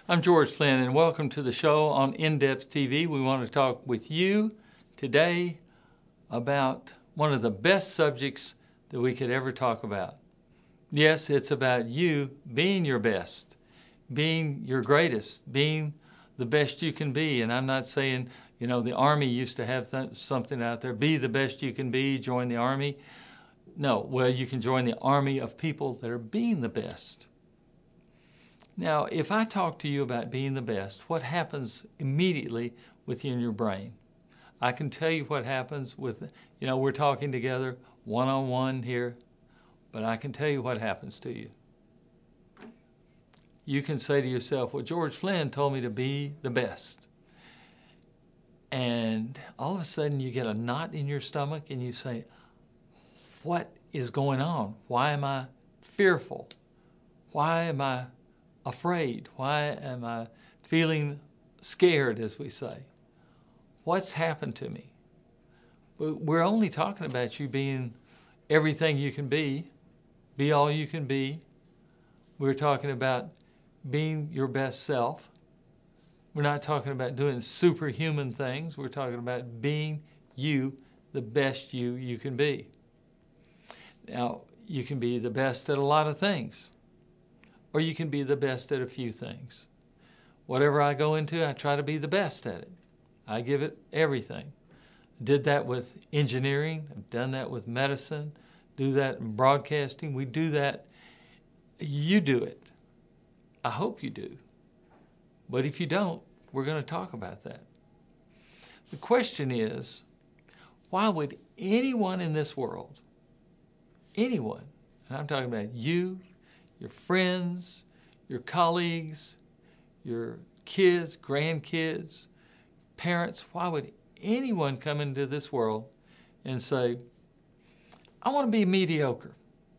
I'm George Flynn, and welcome to the show on In-Depth TV. We want to talk with you today about one of the best subjects that we could ever talk about. Yes, it's about you being your best, being your greatest, being the best you can be. And I'm not saying, the Army used to have something out there, be the best you can be, join the Army. No, well, you can join the army of people that are being the best. Now, if I talk to you about being the best, what happens immediately within your brain? I can tell you what happens with, we're talking together one-on-one here, but I can tell you what happens to you. You can say to yourself, well, George Flynn told me to be the best. And all of a sudden you get a knot in your stomach and you say, what is going on? Why am I fearful? Why am I afraid? Why am I feeling scared, as we say? What's happened to me? We're only talking about you being everything you can be all you can be. We're talking about being your best self. We're not talking about doing superhuman things. We're talking about being you, the best you can be. Now, you can be the best at a lot of things, or you can be the best at a few things. Whatever I go into, I try to be the best at it. I give it everything. Did that with engineering. I've done that with medicine. Do that in broadcasting. We do that. You do it. I hope you do. But if you don't, we're going to talk about that. The question is, why would anyone in this world, anyone, and I'm talking about you, your friends, your colleagues, your kids, grandkids, parents, why would anyone come into this world and say, I want to be mediocre.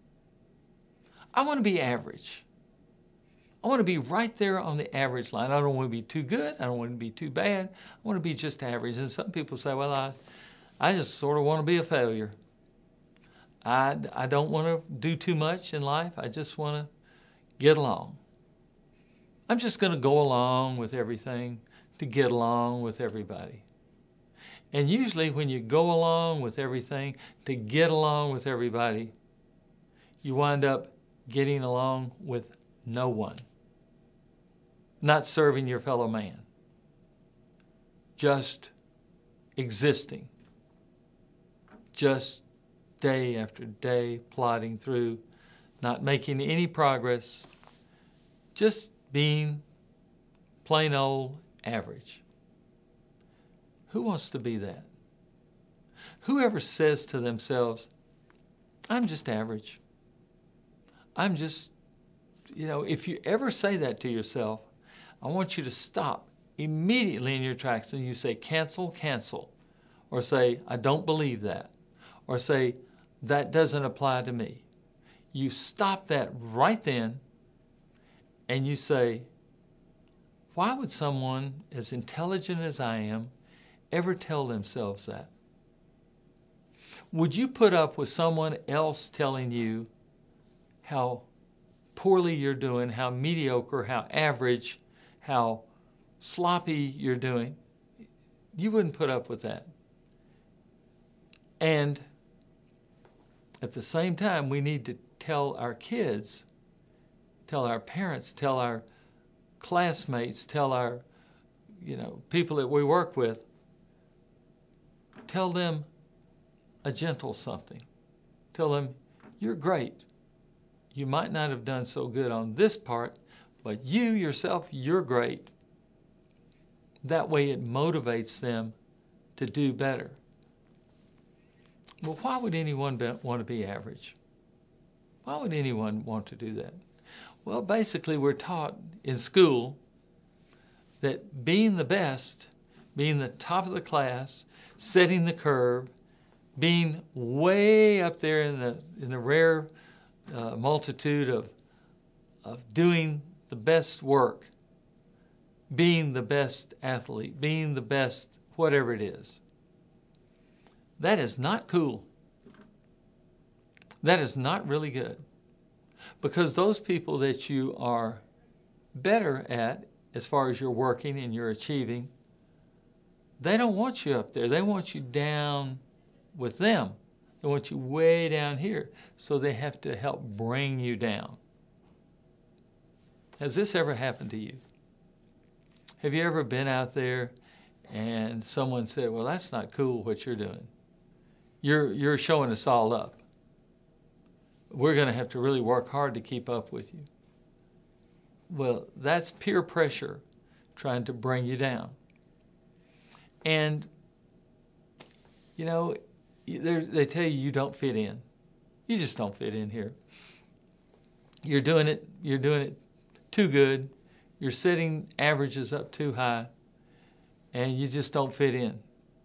I want to be average. I want to be right there on the average line. I don't want to be too good. I don't want to be too bad. I want to be just average. And some people say, well, I just sort of want to be a failure. I don't want to do too much in life. I just want to get along. I'm just going to go along with everything to get along with everybody. And usually when you go along with everything to get along with everybody, you wind up getting along with no one. Not serving your fellow man. Just existing. Just day after day plodding through, not making any progress, just being plain old average. Who wants to be that? Whoever says to themselves, I'm just average. I'm just, if you ever say that to yourself, I want you to stop immediately in your tracks and you say, cancel, cancel. Or say, I don't believe that. Or say, that doesn't apply to me. You stop that right then and you say, why would someone as intelligent as I am ever tell themselves that? Would you put up with someone else telling you how poorly you're doing, how mediocre, how average, how sloppy you're doing? You wouldn't put up with that. And at the same time, we need to tell our kids, tell our parents, tell our classmates, tell our, people that we work with, tell them a gentle something. Tell them, you're great. You might not have done so good on this part, but you yourself, you're great. That way it motivates them to do better. Well, why would anyone want to be average? Why would anyone want to do that? Well, basically we're taught in school that being the best, being the top of the class, setting the curve, being way up there in the rare multitude of doing the best work, being the best athlete, being the best whatever it is. That is not cool. That is not really good. Because those people that you are better at as far as you're working and you're achieving, they don't want you up there. They want you down with them. They want you way down here. So they have to help bring you down. Has this ever happened to you? Have you ever been out there and someone said, well, that's not cool what you're doing. You're showing us all up. We're going to have to really work hard to keep up with you. Well, that's peer pressure trying to bring you down. And, you know, they tell you don't fit in. You just don't fit in here. You're doing it too good. You're setting averages up too high, and you just don't fit in.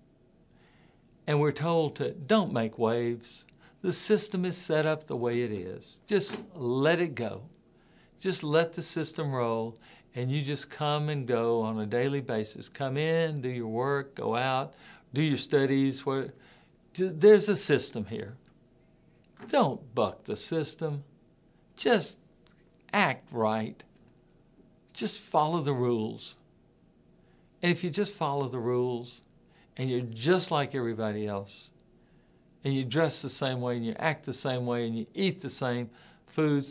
And we're told to don't make waves. The system is set up the way it is. Just let it go. Just let the system roll, and you just come and go on a daily basis. Come in, do your work, go out, do your studies. There's a system here. Don't buck the system. Just act right. Just follow the rules. And if you just follow the rules, and you're just like everybody else, and you dress the same way, and you act the same way, and you eat the same foods,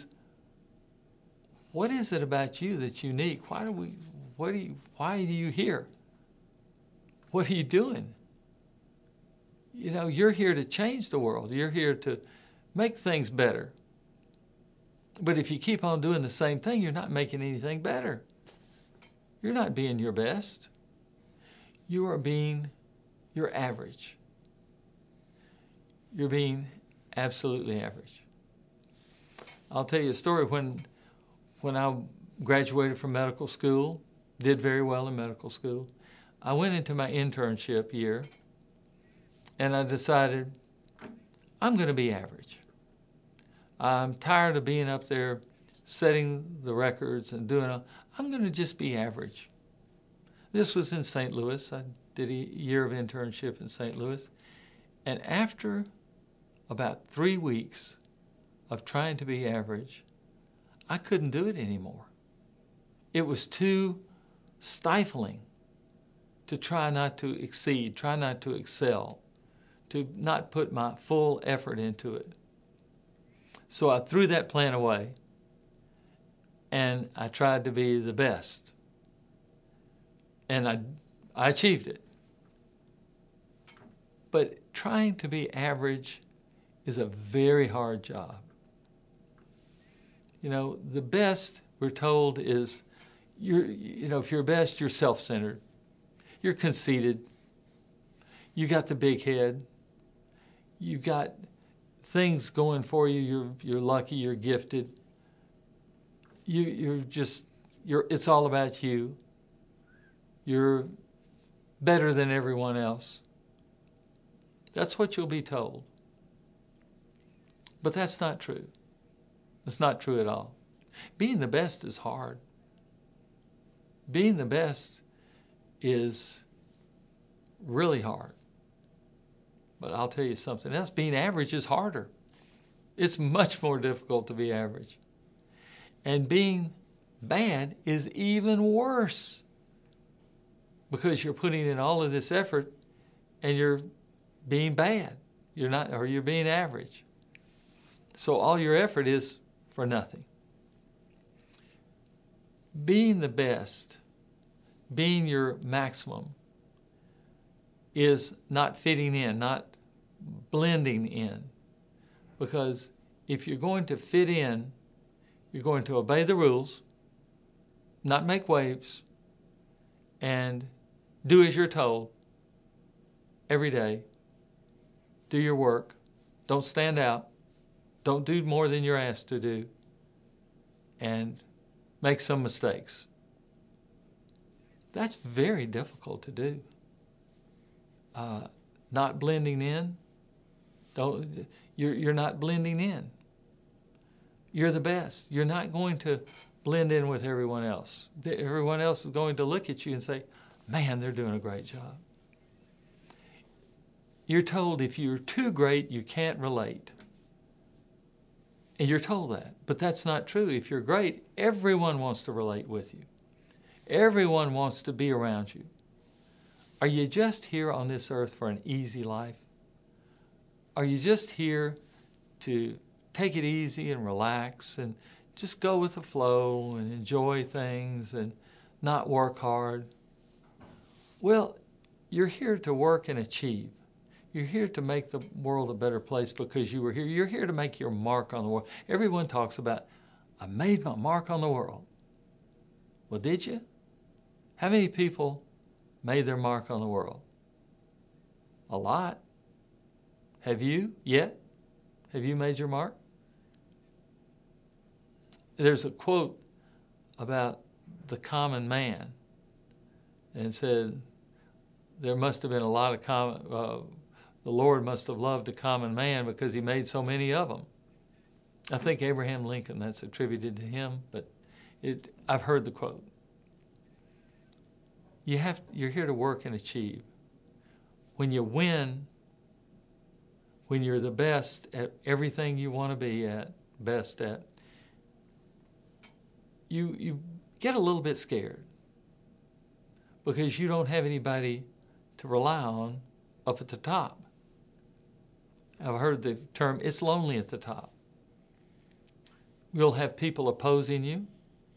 what is it about you that's unique? Why are you here? What are you doing? You know, you're here to change the world. You're here to make things better. But if you keep on doing the same thing, you're not making anything better. You're not being your best. You are being your average. You're being absolutely average. I'll tell you a story. When I graduated from medical school, did very well in medical school, I went into my internship year, and I decided I'm going to be average. I'm tired of being up there setting the records and doing all. I'm going to just be average. This was in St. Louis. I did a year of internship in St. Louis. And after about 3 weeks of trying to be average, I couldn't do it anymore. It was too stifling to try not to exceed, try not to excel, to not put my full effort into it. So I threw that plan away, and I tried to be the best. And I achieved it. But trying to be average is a very hard job. You know, the best, we're told, is, if you're best, you're self-centered. You're conceited. You got the big head. You got things going for you. You're lucky. You're gifted. It's all about you. You're better than everyone else. That's what you'll be told. But that's not true. It's not true at all. Being the best is hard. Being the best is really hard. But I'll tell you something else. Being average is harder. It's much more difficult to be average. And being bad is even worse, because you're putting in all of this effort and you're being bad. You're being average. So all your effort is for nothing. Being the best, being your maximum, is not fitting in, not blending in. Because if you're going to fit in, you're going to obey the rules, not make waves, and do as you're told every day. Do your work. Don't stand out. Don't do more than you're asked to do. And make some mistakes. That's very difficult to do. Not blending in. You're not blending in. You're the best. You're not going to blend in with everyone else. Everyone else is going to look at you and say, man, they're doing a great job. You're told if you're too great, you can't relate. And you're told that. But that's not true. If you're great, everyone wants to relate with you. Everyone wants to be around you. Are you just here on this earth for an easy life? Are you just here to take it easy and relax and just go with the flow and enjoy things and not work hard? Well, you're here to work and achieve. You're here to make the world a better place because you were here. You're here to make your mark on the world. Everyone talks about, I made my mark on the world. Well, did you? How many people made their mark on the world? A lot. Have you yet? Have you made your mark? There's a quote about the common man, and it said there must have been a lot of the Lord must have loved the common man because he made so many of them. I think Abraham Lincoln, that's attributed to him, but I've heard the quote. You're here to work and achieve. When you win, when you're the best at everything you want to be best at, you get a little bit scared because you don't have anybody to rely on up at the top. I've heard the term, it's lonely at the top. You'll have people opposing you.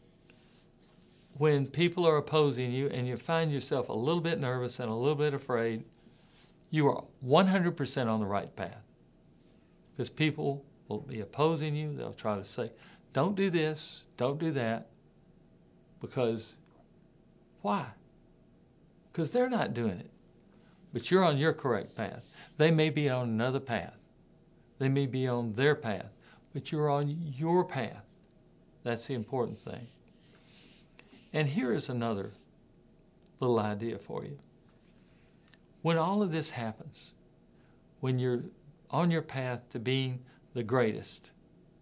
When people are opposing you and you find yourself a little bit nervous and a little bit afraid, you are 100% on the right path. Because people will be opposing you. They'll try to say, don't do this, don't do that. Because, why? Because they're not doing it. But you're on your correct path. They may be on another path. They may be on their path. But you're on your path. That's the important thing. And here is another little idea for you. When all of this happens, when you're on your path to being the greatest,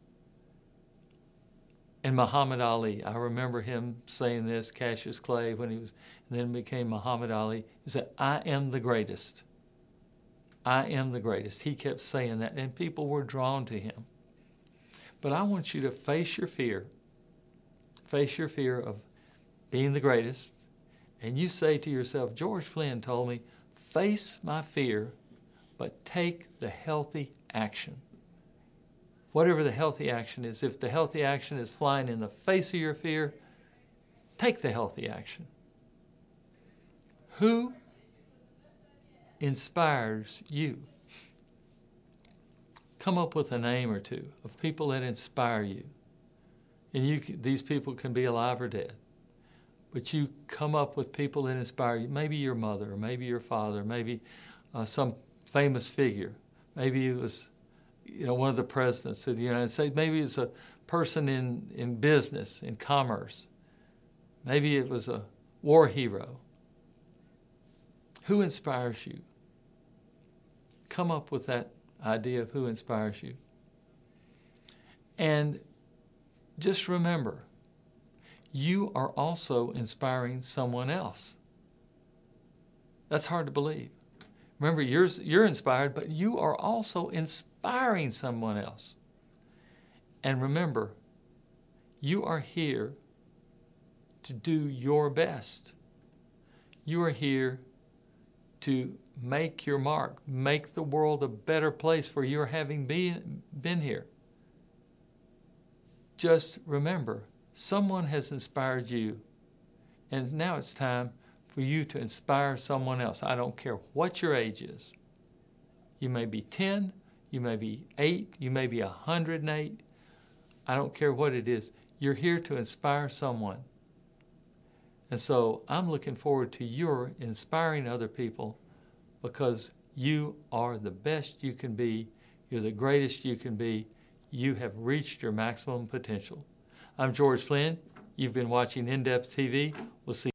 and Muhammad Ali, I remember him saying this, Cassius Clay, when he was, and then became Muhammad Ali. He said, I am the greatest. I am the greatest. He kept saying that, and people were drawn to him. But I want you to face your fear. Face your fear of being the greatest. And you say to yourself, George Flynn told me, face my fear, but take the healthy action. Whatever the healthy action is, if the healthy action is flying in the face of your fear, take the healthy action. Who inspires you? Come up with a name or two of people that inspire you. And these people can be alive or dead. But you come up with people that inspire you. Maybe your mother, or maybe your father, maybe some famous figure. Maybe it was one of the presidents of the United States. Maybe it's a person in business, in commerce. Maybe it was a war hero. Who inspires you? Come up with that idea of who inspires you. And just remember, you are also inspiring someone else. That's hard to believe. Remember, you're inspired, but you are also inspiring someone else. And remember, you are here to do your best. You are here to make your mark, make the world a better place for your having been here. Just remember, someone has inspired you, and now it's time for you to inspire someone else. I don't care what your age is. You may be 10, you may be 8, you may be 108. I don't care what it is. You're here to inspire someone. And so I'm looking forward to your inspiring other people, because you are the best you can be. You're the greatest you can be. You have reached your maximum potential. I'm George Flynn. You've been watching In-Depth TV. We'll see